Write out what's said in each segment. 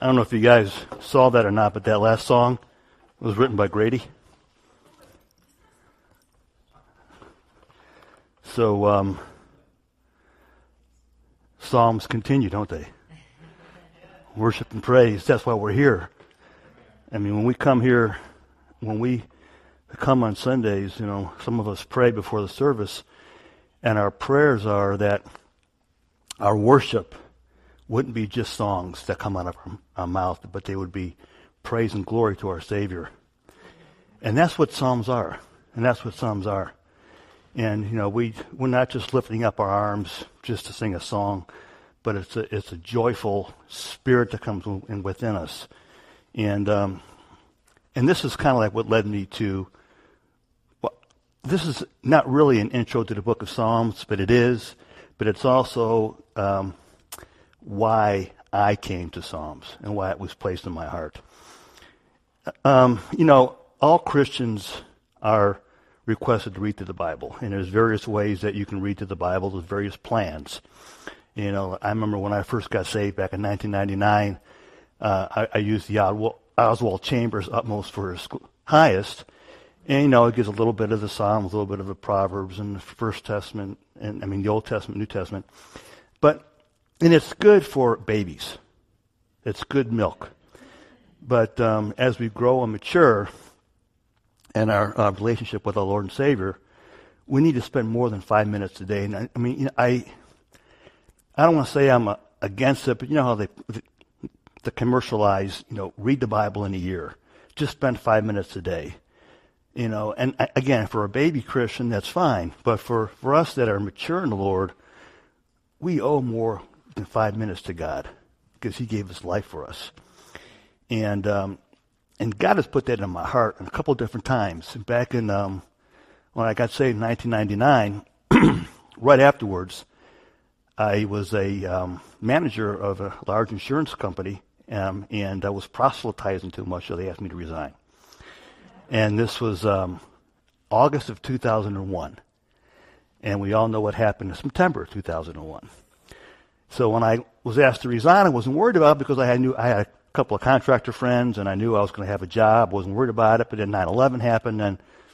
I don't know if you guys saw that or not, but that last song was written by Grady. So, Psalms continue, don't they? Worship and praise, that's why we're here. I mean, when we come here, when we come on Sundays, you know, some of us pray before the service, and our prayers are that our worship wouldn't be just songs that come out of our mouth, but they would be praise and glory to our Savior. And that's what Psalms are. And that's what Psalms are. And, you know, we're not just lifting up our arms just to sing a song, but it's a joyful spirit that comes in within us. And this is kind of like what led me to, well, this is not really an intro to the book of Psalms, but it is. But it's also why I came to Psalms and why it was placed in my heart. You know, all Christians are requested to read through the Bible, and there's various ways that you can read through the Bible. There's various plans. You know, I remember when I first got saved back in 1999, I used the Oswald Chambers Utmost for his highest, and you know, it gives a little bit of the Psalms, a little bit of the Proverbs, and the First Testament, and I mean the Old Testament, New Testament, and it's good for babies. It's good milk. But as we grow and mature in our relationship with our Lord and Savior, we need to spend more than 5 minutes a day. And I mean, you know, I don't want to say I'm against it, but you know how they commercialize, you know, read the Bible in a year. Just spend 5 minutes a day. You know, and again, for a baby Christian, that's fine. But for us that are mature in the Lord, we owe more than 5 minutes to God because He gave His life for us. And God has put that in my heart a couple different times. Back in when I got saved in 1999, right afterwards, I was a manager of a large insurance company, and I was proselytizing too much, so they asked me to resign. And this was August of 2001. And we all know what happened in September of 2001. So when I was asked to resign, I wasn't worried about it because I had a couple of contractor friends, and I knew I was going to have a job. I wasn't worried about it, but then 9/11 happened,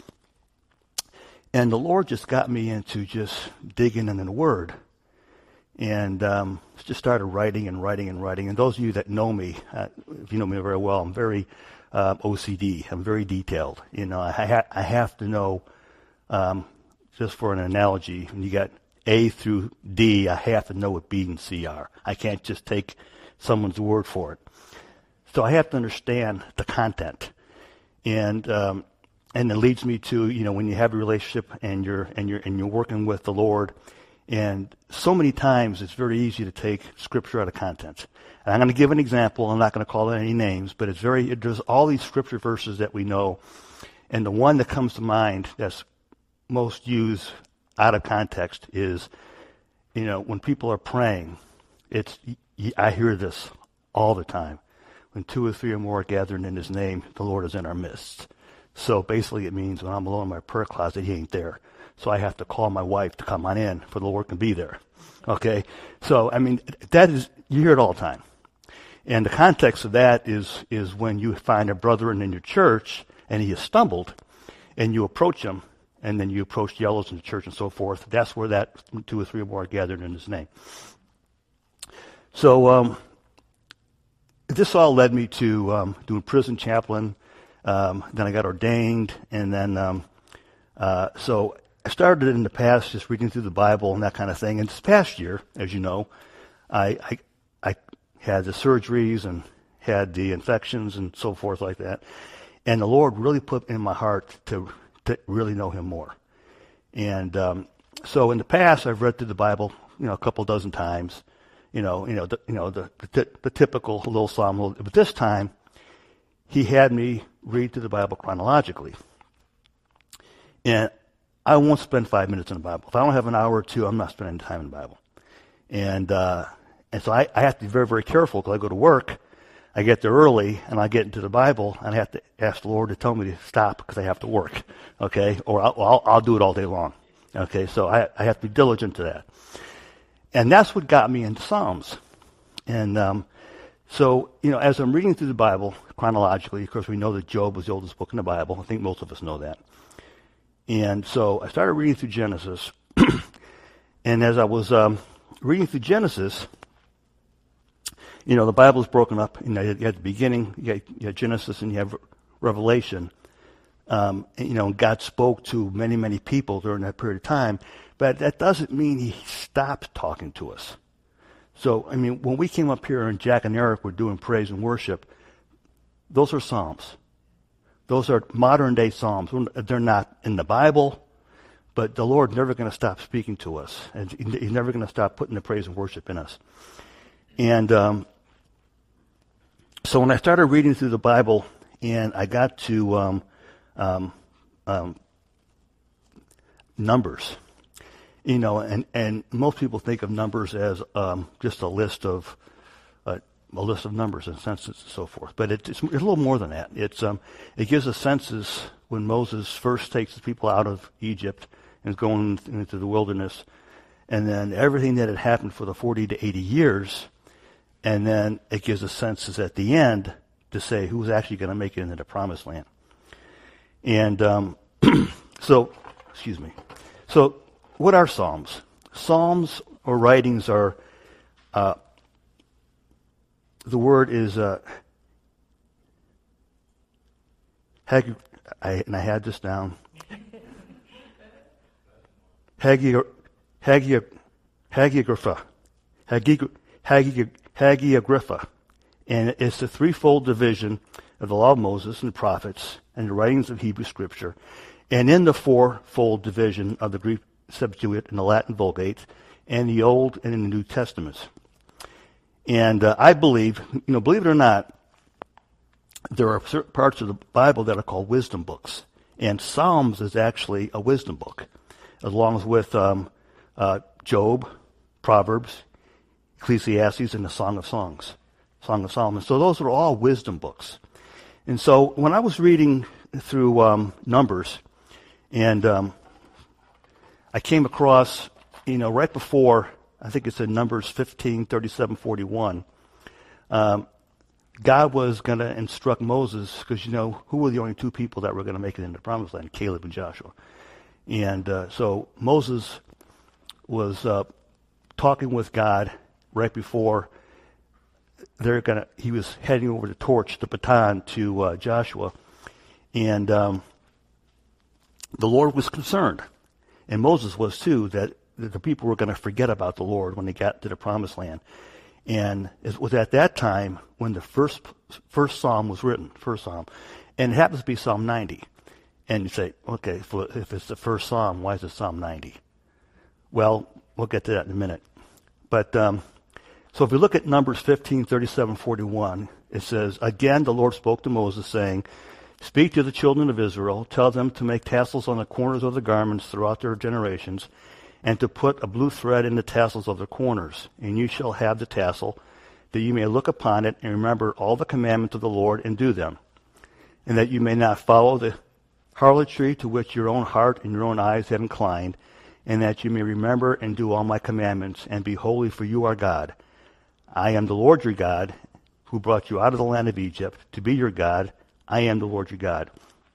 and the Lord just got me into just digging into the Word. And just started writing and writing and writing. And those of you that know me, if you know me very well, I'm very OCD. I'm very detailed. You know, I have to know, just for an analogy, when you got A through D, I have to know what B and C are. I can't just take someone's word for it. So I have to understand the content. And it leads me to, you know, when you have a relationship and you're working with the Lord, and so many times it's very easy to take Scripture out of context. And I'm going to give an example. I'm not going to call it any names, but there's all these Scripture verses that we know, and the one that comes to mind that's most used out of context is, you know, when people are praying, I hear this all the time. When 2 or 3 or more are gathered in His name, the Lord is in our midst. So basically it means when I'm alone in my prayer closet, He ain't there. So I have to call my wife to come on in for the Lord can be there. Okay? So, I mean, you hear it all the time. And the context of that is when you find a brother in your church and he has stumbled and you approach him and then you approach the elders in the church and so forth. That's where that 2 or 3 or more are gathered in His name. So, this all led me to doing prison chaplain. Then I got ordained, and then so I started in the past just reading through the Bible and that kind of thing. And this past year, as you know, I had the surgeries and had the infections and so forth like that. And the Lord really put in my heart to really know Him more. And so in the past, I've read through the Bible, you know, a couple dozen times. The typical little psalm. But this time, He had me read through the Bible chronologically. And I won't spend 5 minutes in the Bible. If I don't have an hour or two, I'm not spending time in the Bible. And so I have to be very, very careful because I go to work, I get there early, and I get into the Bible, and I have to ask the Lord to tell me to stop because I have to work, okay? Or I'll do it all day long, okay? So I have to be diligent to that. And that's what got me into Psalms. And So, as I'm reading through the Bible chronologically, of course, we know that Job was the oldest book in the Bible. I think most of us know that. And so I started reading through Genesis. And as I was reading through Genesis, the Bible is broken up. You have the beginning, you have Genesis, and you have Revelation. God spoke to many, many people during that period of time. But that doesn't mean he stopped talking to us. So, when we came up here and Jack and Eric were doing praise and worship, those are Psalms. Those are modern day Psalms. They're not in the Bible, but the Lord's never going to stop speaking to us. And he's never going to stop putting the praise and worship in us. And so when I started reading through the Bible and I got to Numbers, and most people think of Numbers as just a list of numbers and census and so forth. But it's a little more than that. It gives a census when Moses first takes the people out of Egypt and is going into the wilderness, and then everything that had happened for the 40 to 80 years, and then it gives a census at the end to say who's actually going to make it into the promised land. And so what are Psalms? Psalms or writings are, the word is, and I had this down, hagiographa, and it's the threefold division of the law of Moses and the prophets and the writings of Hebrew Scripture, and in the fourfold division of the Greek Septuagint and the Latin Vulgate, and the Old and the New Testaments. And I believe, believe it or not, there are certain parts of the Bible that are called wisdom books, and Psalms is actually a wisdom book, along with Job, Proverbs, Ecclesiastes, and the Song of Solomon. So those are all wisdom books. And so when I was reading through Numbers, and I came across, right before, I think it's in Numbers 15, 37, 41, God was going to instruct Moses, because, who were the only two people that were going to make it into the promised land? Caleb and Joshua. And so Moses was talking with God right before he was heading over the baton to Joshua. And the Lord was concerned, and Moses was too, that the people were going to forget about the Lord when they got to the promised land. And it was at that time when the first psalm was written, and it happens to be Psalm 90. And you say, okay, if it's the first psalm, why is it Psalm 90? Well, we'll get to that in a minute. But so if we look at Numbers 15, 37, 41, it says, "Again the Lord spoke to Moses, saying, Speak to the children of Israel, tell them to make tassels on the corners of the garments throughout their generations, and to put a blue thread in the tassels of their corners. And you shall have the tassel, that you may look upon it and remember all the commandments of the Lord and do them, and that you may not follow the harlotry to which your own heart and your own eyes have inclined, and that you may remember and do all my commandments, and be holy, for you are God. I am the Lord your God, who brought you out of the land of Egypt, to be your God. I am the Lord your God."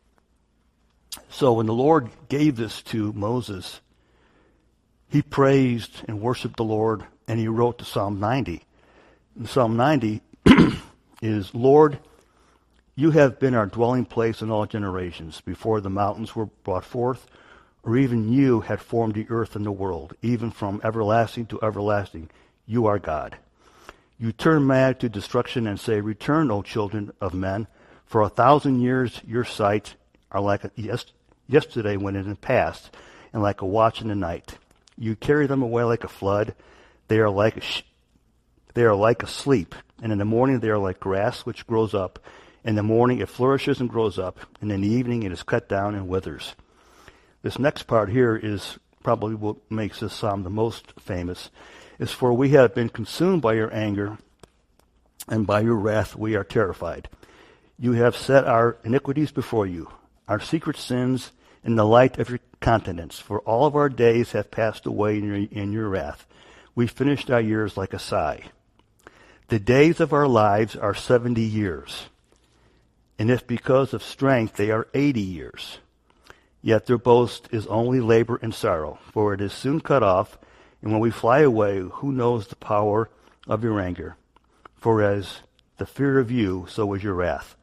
So when the Lord gave this to Moses, he praised and worshiped the Lord, and he wrote to Psalm 90. And Psalm 90 is, "Lord, you have been our dwelling place in all generations, before the mountains were brought forth, or even you had formed the earth and the world, even from everlasting to everlasting. You are God. You turn mad to destruction and say, Return, O children of men. For 1,000 years your sight are like yesterday when it is past, and like a watch in the night. You carry them away like a flood. They are like asleep, and in the morning they are like grass which grows up. In the morning it flourishes and grows up, and in the evening it is cut down and withers." This next part here is probably what makes this psalm the most famous. Is, "For we have been consumed by your anger, and by your wrath we are terrified. You have set our iniquities before you, our secret sins in the light of your countenance. For all of our days have passed away in your wrath. We finished our years like a sigh. The days of our lives are 70 years. And if because of strength they are 80 years. Yet their boast is only labor and sorrow, for it is soon cut off, and when we fly away, who knows the power of your anger? For as the fear of you, so is your wrath.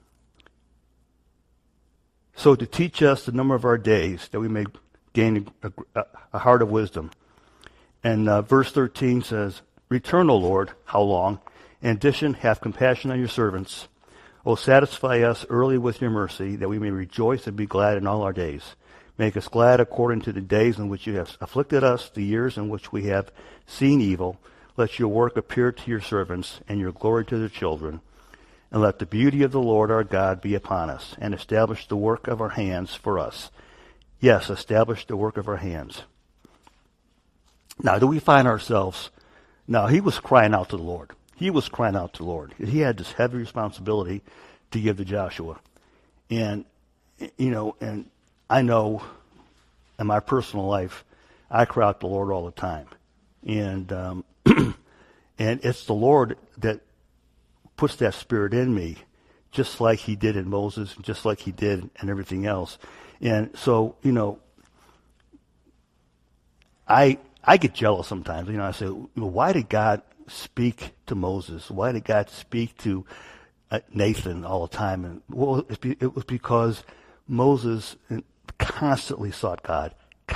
So to teach us the number of our days, that we may gain a heart of wisdom. And verse 13 says, Return, O Lord, how long? In addition, have compassion on your servants. O satisfy us early with your mercy, that we may rejoice and be glad in all our days. Make us glad according to the days in which you have afflicted us, the years in which we have seen evil. Let your work appear to your servants, and your glory to their children. And let the beauty of the Lord our God be upon us, and establish the work of our hands for us. Yes, establish the work of our hands. Now, do we find ourselves... Now, he was crying out to the Lord. He was crying out to the Lord. He had this heavy responsibility to give to Joshua. And, and I know in my personal life, I cry out to the Lord all the time. And and it's the Lord that puts that spirit in me, just like he did in Moses, just like he did in everything else. And so, I get jealous sometimes. I say, why did God speak to Moses? Why did God speak to Nathan all the time? And well, it was because Moses constantly sought God.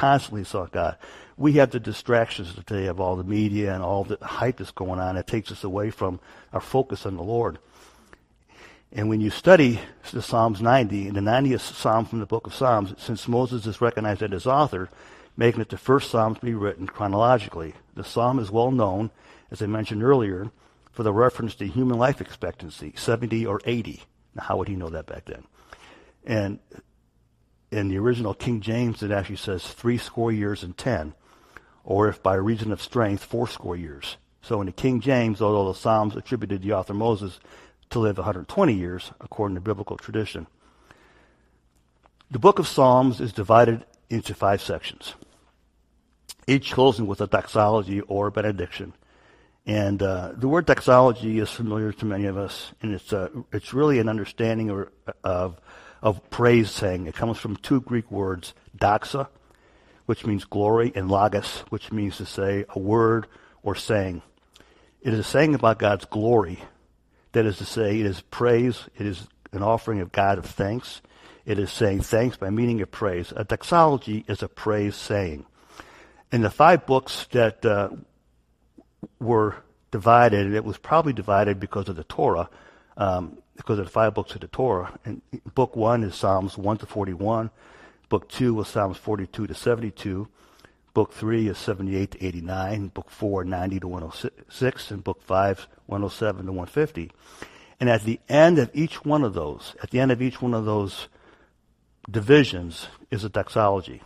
We have the distractions today of all the media and all the hype that's going on. It takes us away from our focus on the Lord. And when you study the Psalms 90, and the 90th Psalm from the book of Psalms, since Moses is recognized as author, making it the first Psalm to be written chronologically. The Psalm is well known, as I mentioned earlier, for the reference to human life expectancy, 70 or 80. Now, how would he know that back then? And in the original King James, it actually says 80 years and 10, or if by reason of strength, 80 years. So in the King James, although the Psalms attributed the author Moses to live 120 years, according to biblical tradition. The book of Psalms is divided into 5 sections, each closing with a doxology or benediction. And the word doxology is familiar to many of us, and it's really an understanding of praise saying. It comes from 2 Greek words, doxa, which means glory, and logos, which means to say a word or saying. It is a saying about God's glory. That is to say, it is praise, it is an offering of God of thanks. It is saying thanks by meaning of praise. A doxology is a praise saying. In the 5 books that were divided, and it was probably divided because of the Torah, because of the 5 books of the Torah. And book 1 is Psalms 1 to 41. Book 2 was Psalms 42 to 72. Book 3 is 78 to 89. Book 4, 90 to 106. And book 5, 107 to 150. And at the end of each one of those, divisions is a doxology.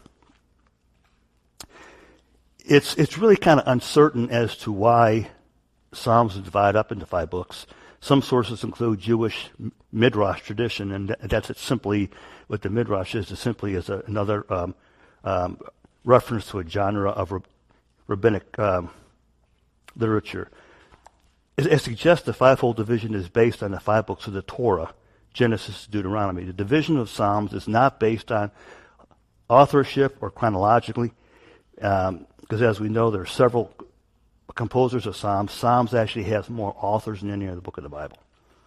It's really kind of uncertain as to why Psalms are divided up into 5 books. Some sources include Jewish midrash tradition, and that's it simply what the midrash is. It simply is another reference to a genre of rabbinic literature. It suggests the 5-fold division is based on the 5 books of the Torah, Genesis to Deuteronomy. The division of Psalms is not based on authorship or chronologically, because as we know, there are several composers of Psalms. Psalms actually has more authors than any other book of the Bible.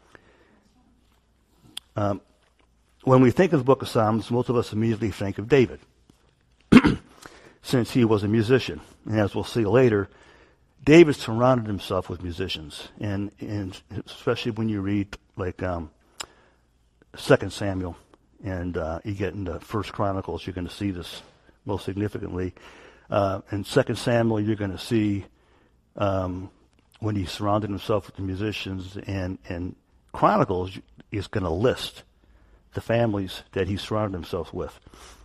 When we think of the book of Psalms, most of us immediately think of David, since he was a musician. And as we'll see later, David surrounded himself with musicians, and especially when you read like 2 Samuel, and you get into 1 Chronicles, you're going to see this most significantly. In 2 Samuel, you're going to see when he surrounded himself with the musicians, and Chronicles is going to list the families that he surrounded himself with.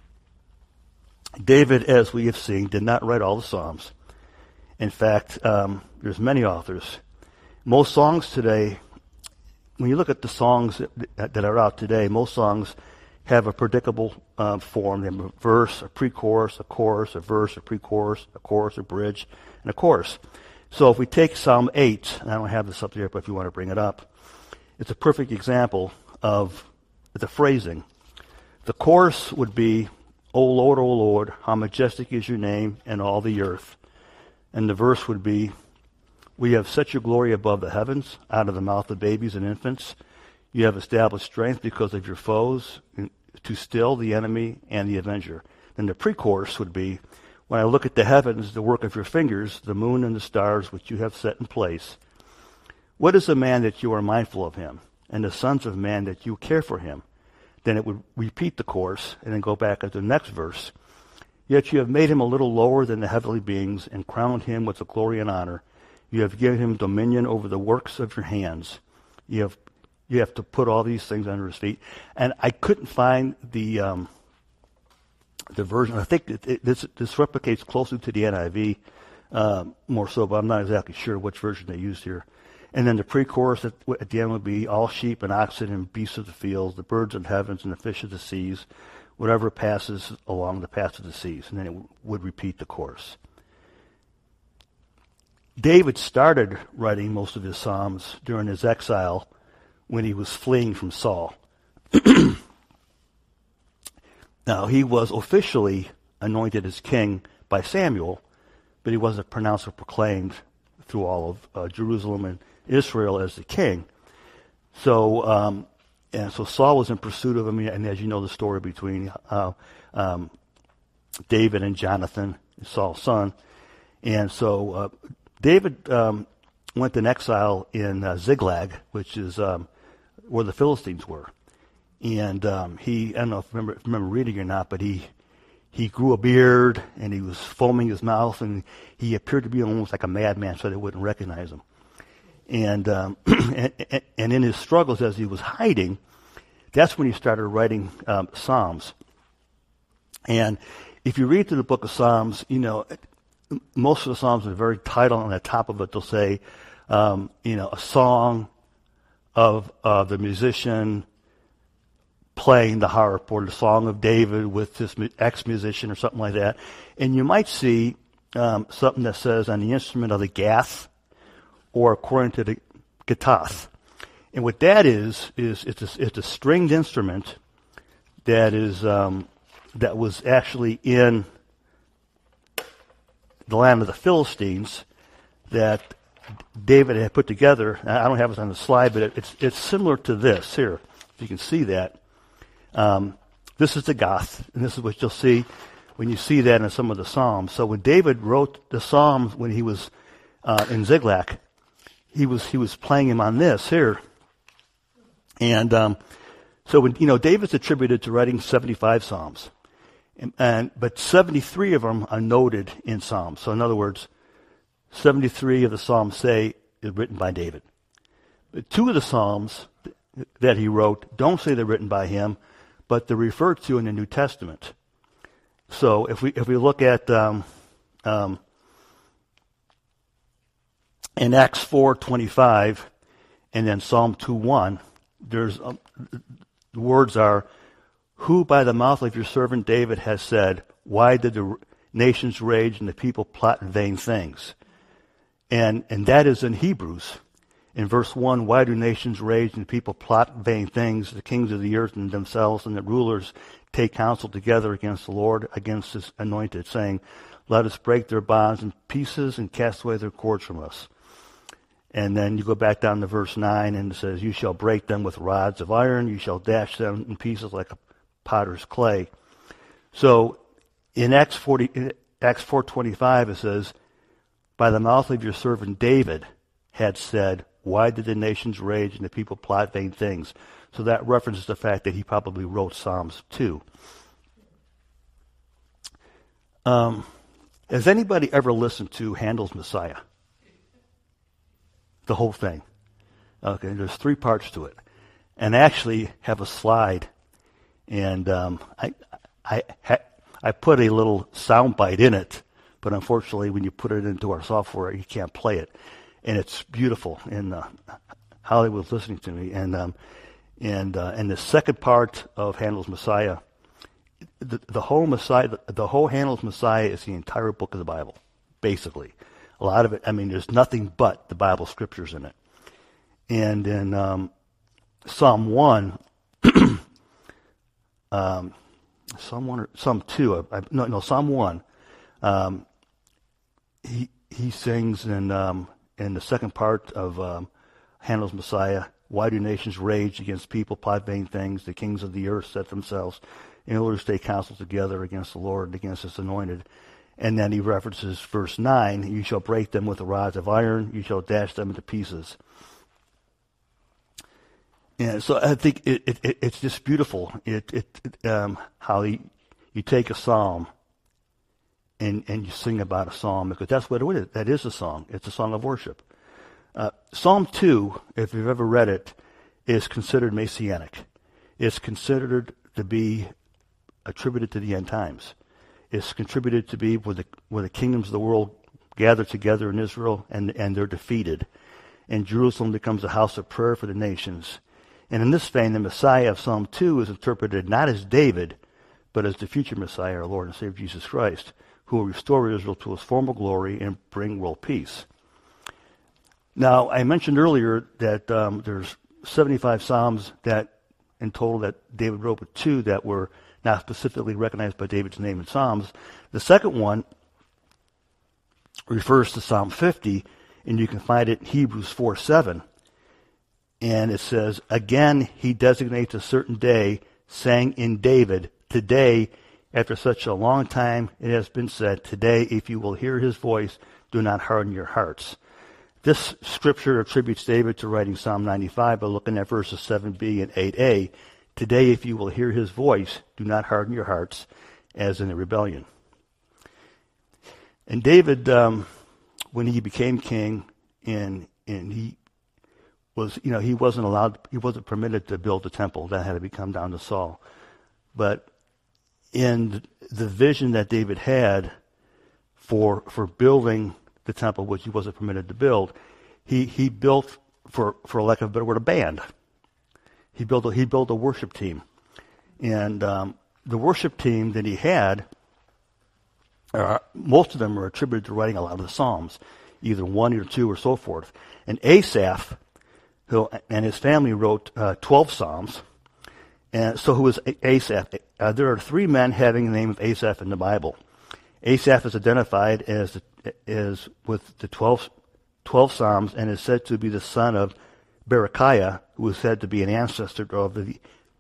David, as we have seen, did not write all the Psalms. In fact, there's many authors. Most songs today, when you look at the songs that are out today, most songs have a predictable form. They have a verse, a pre-chorus, a chorus, a verse, a pre-chorus, a chorus, a bridge, and a chorus. So if we take Psalm 8, and I don't have this up there, but if you want to bring it up, it's a perfect example of the phrasing. The chorus would be, O Lord, how majestic is your name in all the earth. And the verse would be, we have set your glory above the heavens, out of the mouth of babies and infants. You have established strength because of your foes, to still the enemy and the avenger. Then the pre-chorus would be, when I look at the heavens, the work of your fingers, the moon and the stars which you have set in place. What is a man that you are mindful of him, and the sons of man that you care for him? Then it would repeat the chorus and then go back to the next verse. Yet you have made him a little lower than the heavenly beings and crowned him with the glory and honor. You have given him dominion over the works of your hands. You have to put all these things under his feet. And I couldn't find the version. I think this replicates closely to the NIV more so, but I'm not exactly sure which version they used here. And then the pre-chorus at the end would be, all sheep and oxen and beasts of the fields, the birds of the heavens and the fish of the seas, whatever passes along the paths of the seas. And then it would repeat the chorus. David started writing most of his psalms during his exile when he was fleeing from Saul. Now, he was officially anointed as king by Samuel, but he wasn't pronounced or proclaimed through all of Jerusalem and Israel as the king. So Saul was in pursuit of him, and as you know the story between David and Jonathan, Saul's son. And so David went in exile in Ziklag, which is where the Philistines were. And I don't know if you remember reading or not, but he grew a beard, and he was foaming his mouth, and he appeared to be almost like a madman, so they wouldn't recognize him. And and in his struggles as he was hiding, that's when he started writing Psalms. And if you read through the book of Psalms, most of the Psalms are very title, on the top of it they'll say, a song of the musician playing the harp, or the song of David with this ex-musician or something like that. And you might see something that says on the instrument of the gath, or according to the gitath. And what that is it's a stringed instrument that is that was actually in the land of the Philistines that David had put together. I don't have it on the slide, but it's similar to this here. If you can see that. This is the gath, and this is what you'll see when you see that in some of the Psalms. So when David wrote the Psalms when he was in Ziklag, he was playing him on this here. And so when David's attributed to writing 75 Psalms, but 73 of them are noted in Psalms. So in other words, 73 of the Psalms say is written by David. But 2 of the Psalms that he wrote don't say they're written by him, but they're referred to in the New Testament. So if we look at in Acts 4:25 and then Psalm 2:1, there's the words are, who by the mouth of your servant David has said, why did the nations rage and the people plot vain things? And that is in Hebrews. In verse 1, why do nations rage and the people plot vain things? The kings of the earth and themselves and the rulers take counsel together against the Lord, against his anointed, saying, let us break their bonds in pieces and cast away their cords from us. And then you go back down to verse 9, and it says, you shall break them with rods of iron, you shall dash them in pieces like a potter's clay. So in Acts 4:25 it says, by the mouth of your servant David had said, why did the nations rage and the people plot vain things? So that references the fact that he probably wrote Psalms too. Has anybody ever listened to Handel's Messiah? The whole thing. Okay, there's 3 parts to it. And I actually have a slide, and I put a little sound bite in it, but unfortunately when you put it into our software, you can't play it. And it's beautiful. And Holly was listening to me. And the second part of Handel's Messiah, the whole Handel's Messiah is the entire book of the Bible, basically. A lot of it, there's nothing but the Bible scriptures in it. And in Psalm 1, Psalm 1 or Psalm 2, Psalm 1, he sings in the second part of Handel's Messiah, why do nations rage against people, plot vain things? The kings of the earth set themselves in order to stay counsel together against the Lord and against his anointed. And then he references verse 9, you shall break them with the rods of iron, you shall dash them into pieces. And so I think it's just beautiful how you take a psalm and you sing about a psalm, because that's what it is. That is a song. It's a song of worship. Psalm 2, if you've ever read it, is considered messianic. It's considered to be attributed to the end times. It's contributed to be where the kingdoms of the world gather together in Israel and they're defeated. And Jerusalem becomes a house of prayer for the nations. And in this vein, the Messiah of Psalm 2 is interpreted not as David, but as the future Messiah, our Lord and Savior Jesus Christ, who will restore Israel to its former glory and bring world peace. Now, I mentioned earlier that there's 75 psalms that, in total, that David wrote, with 2 that were not specifically recognized by David's name in Psalms. The second one refers to Psalm 50, and you can find it in Hebrews 4:7. And it says, again, he designates a certain day, saying in David, today, after such a long time, it has been said, today, if you will hear his voice, do not harden your hearts. This scripture attributes David to writing Psalm 95 by looking at verses 7b and 8a. Today, if you will hear his voice, do not harden your hearts, as in the rebellion. And David, when he became king, and he was, he wasn't permitted to build the temple. That had to come down to Saul. But in the vision that David had for building the temple, which he wasn't permitted to build, he built, for lack of a better word, a band. He built a worship team. And the worship team that he had, most of them are attributed to writing a lot of the Psalms, either 1 or 2 or so forth. And Asaph, who and his family wrote 12 Psalms. And so who is Asaph? There are 3 men having the name of Asaph in the Bible. Asaph is identified as with the 12 Psalms and is said to be the son of Berechiah, who is said to be an ancestor of the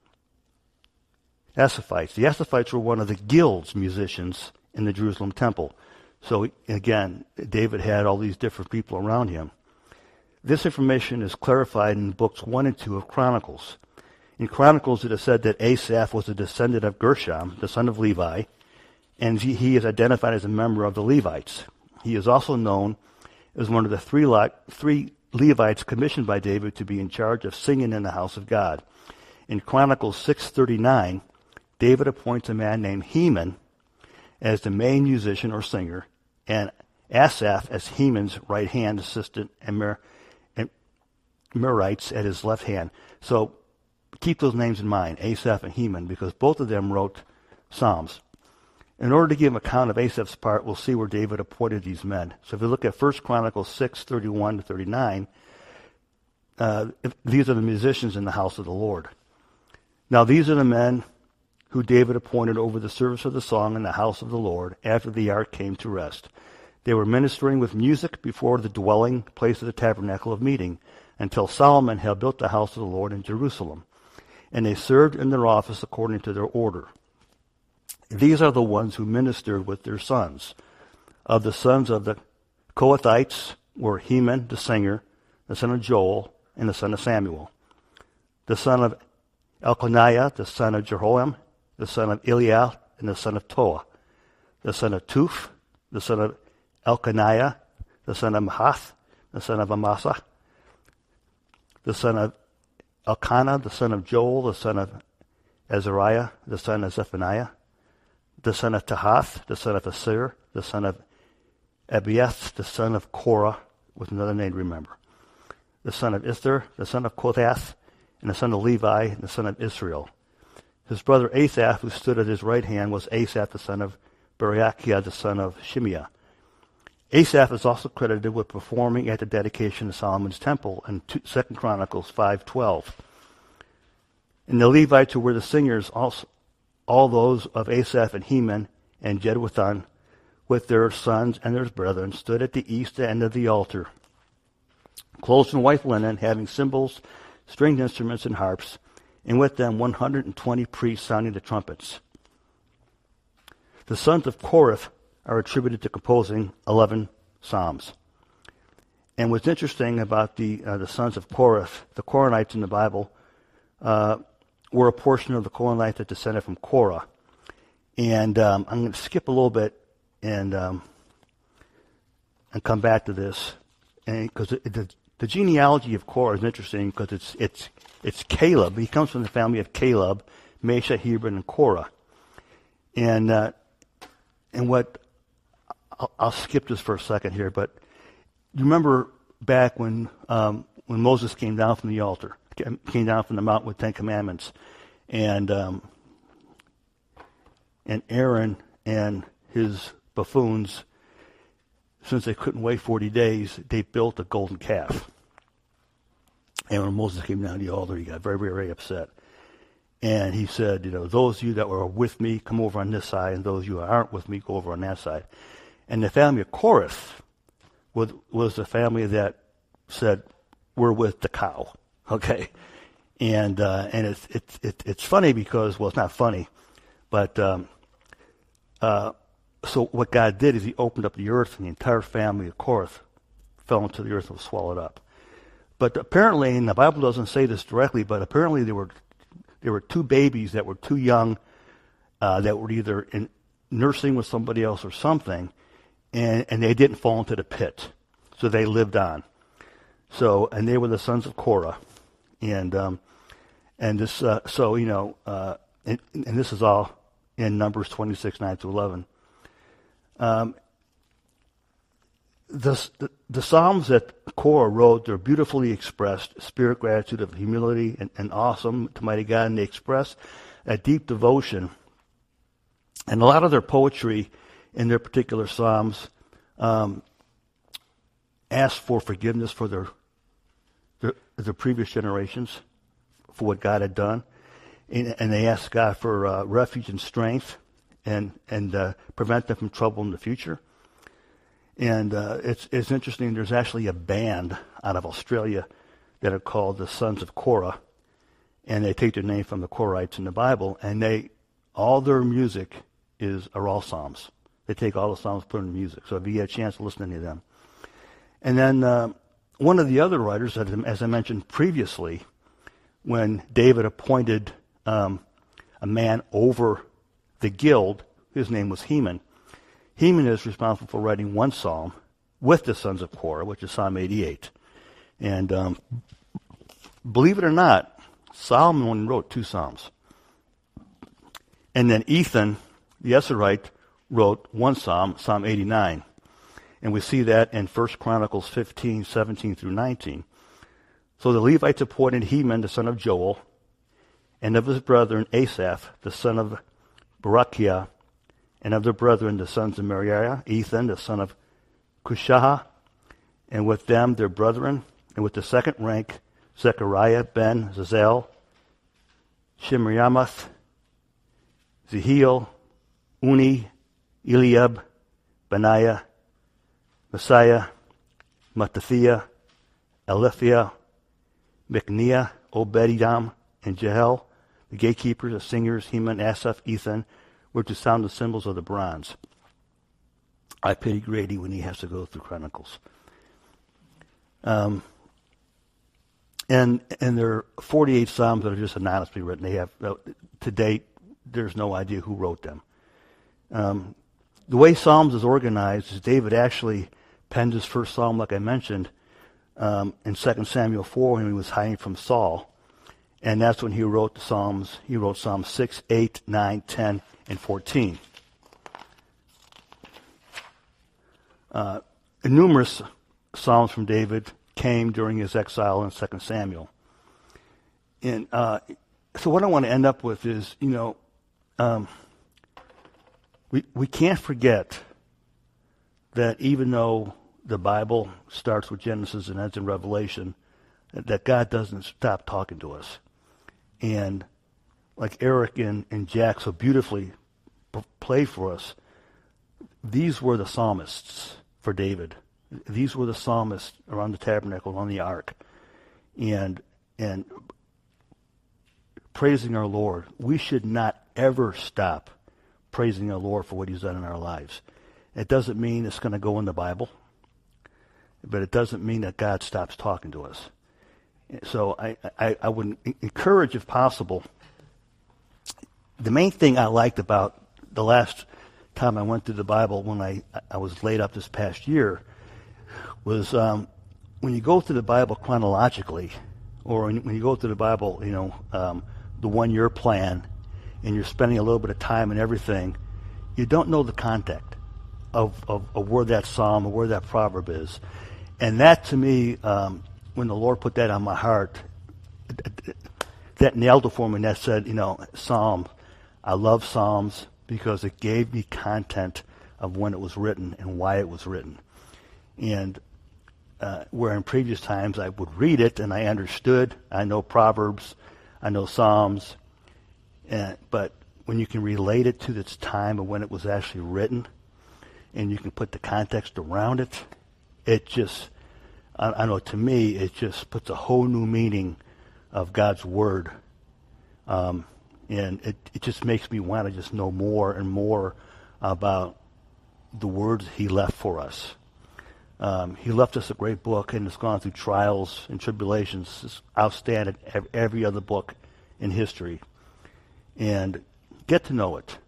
Asaphites. The Asaphites were one of the guilds musicians in the Jerusalem temple. So again, David had all these different people around him. This information is clarified in books 1 and 2 of Chronicles. In Chronicles, it is said that Asaph was a descendant of Gershom, the son of Levi, and he is identified as a member of the Levites. He is also known as one of the 3 Levites commissioned by David to be in charge of singing in the house of God. In Chronicles 6:39, David appoints a man named Heman as the main musician or singer, and Asaph as Heman's right-hand assistant, and Merites at his left hand. So keep those names in mind, Asaph and Heman, because both of them wrote Psalms. In order to give an account of Asaph's part, we'll see where David appointed these men. So if you look at 1 Chronicles 6:31 to 39, these are the musicians in the house of the Lord. Now these are the men who David appointed over the service of the song in the house of the Lord after the ark came to rest. They were ministering with music before the dwelling place of the tabernacle of meeting, until Solomon had built the house of the Lord in Jerusalem. And they served in their office according to their order. These are the ones who ministered with their sons. Of the sons of the Kohathites were Heman, the singer, the son of Joel, and the son of Samuel. The son of Elkanah, the son of Jehoram, the son of Eliel, and the son of Toah. The son of Tuph, the son of Elkanah, the son of Mahath, the son of Amasa, the son of Elkanah, the son of Joel, the son of Azariah, the son of Zephaniah, the son of Tahath, the son of Asir, the son of Abiath, the son of Korah, with another name to remember, the son of Ither, the son of Kohath, and the son of Levi, and the son of Israel. His brother Asaph, who stood at his right hand, was Asaph, the son of Berechiah, the son of Shimeah. Asaph is also credited with performing at the dedication of Solomon's temple in 2 Chronicles 5:12. And the Levites who were the singers, also, all those of Asaph and Heman and Jeduthun, with their sons and their brethren, stood at the east end of the altar, clothed in white linen, having cymbals, stringed instruments, and harps, and with them 120 priests sounding the trumpets. The sons of Korah are attributed to composing 11 psalms. And what's interesting about the sons of Korah, the Koranites in the Bible, were a portion of the Koranites that descended from Korah. And I'm going to skip a little bit and come back to this, because the genealogy of Korah is interesting because it's Caleb. He comes from the family of Caleb, Mesha, Hebron, and Korah. And what I'll skip this for a second here, but you remember back when Moses came down from the altar, came down from the mountain with 10 commandments, and Aaron and his buffoons, since they couldn't wait 40 days, they built a golden calf. And when Moses came down to the altar, he got very, very, very upset. And he said, those of you that were with me, come over on this side, and those of you that aren't with me, go over on that side. And the family of Korah was the family that said, we're with the cow, okay? And it's funny because, well, it's not funny, but so what God did is he opened up the earth, and the entire family of Korah fell into the earth and was swallowed up. But apparently, and the Bible doesn't say this directly, but apparently there were two babies that were too young, that were either nursing with somebody else or something, and they didn't fall into the pit, so they lived on. So, and they were the sons of Korah, and this, and this is all in Numbers 26:9-11. The Psalms that Korah wrote, they're beautifully expressed spirit, gratitude of humility, and awesome to mighty God, and they express a deep devotion. And a lot of their poetry in their particular Psalms ask for forgiveness for their previous generations, for what God had done. And they ask God for refuge and strength and prevent them from trouble in the future. And it's interesting, there's actually a band out of Australia that are called the Sons of Korah, and they take their name from the Korahites in the Bible, and all their music are all Psalms. They take all the Psalms, put them in music. So if you get a chance to listen to any of them. And then one of the other writers, as I mentioned previously, when David appointed a man over the guild, his name was Heman. Heman is responsible for writing one psalm with the sons of Korah, which is Psalm 88. And believe it or not, Solomon only wrote 2 psalms. And then Ethan, the Ezrahite, wrote 1 psalm, Psalm 89. And we see that in 1 Chronicles 15:17-19. So the Levites appointed Heman, the son of Joel, and of his brethren Asaph, the son of Barachiah, and of their brethren the sons of Merariah, Ethan, the son of Cushah, and with them their brethren, and with the second rank, Zechariah, Ben, Zazel, Shemiramoth, Zehiel, Uni, Eliab, Benaiah, Messiah, Mattathiah, Alephia, Micniah, Obed-Edom, and Jehel, the gatekeepers, the singers, Heman, Asaph, Ethan, were to sound the cymbals of the bronze. I pity Grady when he has to go through Chronicles. And there are 48 psalms that are just anonymously written. They have, to date, there's no idea who wrote them. The way Psalms is organized is David actually penned his first psalm, like I mentioned, in 2 Samuel 4 when he was hiding from Saul. And that's when he wrote the Psalms. He wrote Psalms 6, 8, 9, 10, and 14. Numerous Psalms from David came during his exile in 2 Samuel. And so what I want to end up with is, we can't forget that even though the Bible starts with Genesis and ends in Revelation, that God doesn't stop talking to us. And like Eric and Jack so beautifully played for us, these were the psalmists for David. These were the psalmists around the tabernacle, on the ark. And praising our Lord. We should not ever stop praising our Lord for what he's done in our lives. It doesn't mean it's going to go in the Bible, but it doesn't mean that God stops talking to us. So I would encourage, if possible, the main thing I liked about the last time I went through the Bible when I was laid up this past year was when you go through the Bible chronologically, or when you go through the Bible, the 1 year plan, and you're spending a little bit of time and everything, you don't know the context of where that psalm or where that proverb is. And that, to me, when the Lord put that on my heart, that nailed it for me. And that said, Psalm, I love Psalms because it gave me content of when it was written and why it was written. And where in previous times I would read it and I understood, I know Proverbs, I know Psalms, but when you can relate it to its time and when it was actually written, and you can put the context around it, it just, I know to me, it just puts a whole new meaning of God's Word. And it just makes me want to just know more and more about the words he left for us. He left us a great book, and it's gone through trials and tribulations. It's outstanding every other book in history. And get to know it.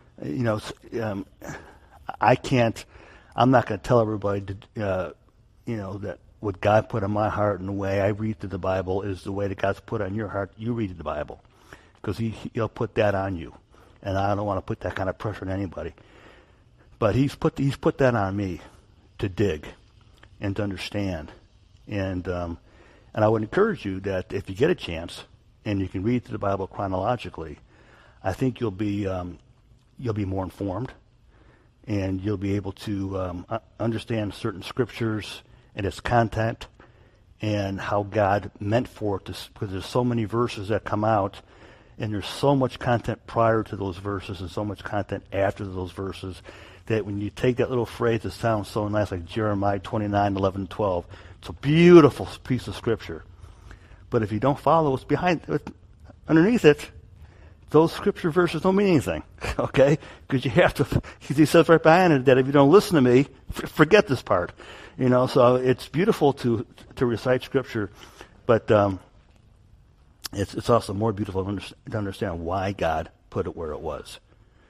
I'm not going to tell everybody that what God put on my heart and the way I read through the Bible is the way that God's put on your heart. You read the Bible, because he'll put that on you. And I don't want to put that kind of pressure on anybody. But he's put that on me to dig and to understand. And I would encourage you that if you get a chance and you can read through the Bible chronologically, I think you'll be more informed, and you'll be able to understand certain scriptures and its content and how God meant for it. Because there's so many verses that come out, and there's so much content prior to those verses and so much content after those verses, that when you take that little phrase that sounds so nice, like Jeremiah 29:11-12, it's a beautiful piece of scripture. But if you don't follow what's underneath it, those scripture verses don't mean anything, okay? Because you have to, he says right behind it that if you don't listen to me, forget this part. So it's beautiful to recite scripture, but it's also more beautiful to understand why God put it where it was.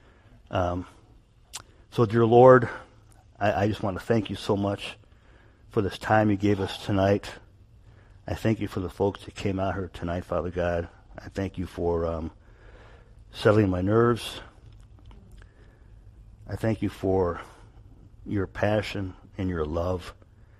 So, dear Lord, I just want to thank you so much for this time you gave us tonight. I thank you for the folks that came out here tonight, Father God. I thank you for settling my nerves. I thank you for your passion and your love.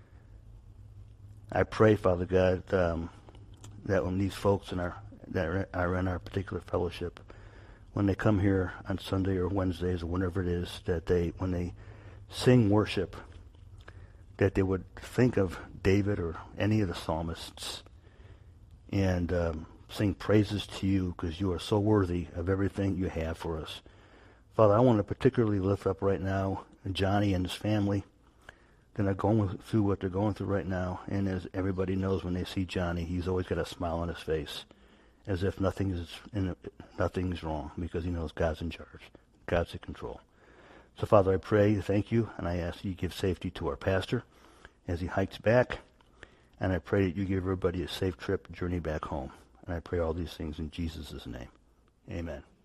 I pray, Father God, that when these folks that are in our particular fellowship, when they come here on Sunday or Wednesdays or whenever it is, that when they sing worship, that they would think of David or any of the psalmists and sing praises to you, because you are so worthy of everything you have for us. Father, I want to particularly lift up right now Johnny and his family that are going through what they're going through right now. And as everybody knows, when they see Johnny, he's always got a smile on his face, as if nothing's wrong, because he knows God's in charge. God's in control. So, Father, I pray, thank you, and I ask you give safety to our pastor as he hikes back. And I pray that you give everybody a safe trip, journey back home. And I pray all these things in Jesus' name. Amen.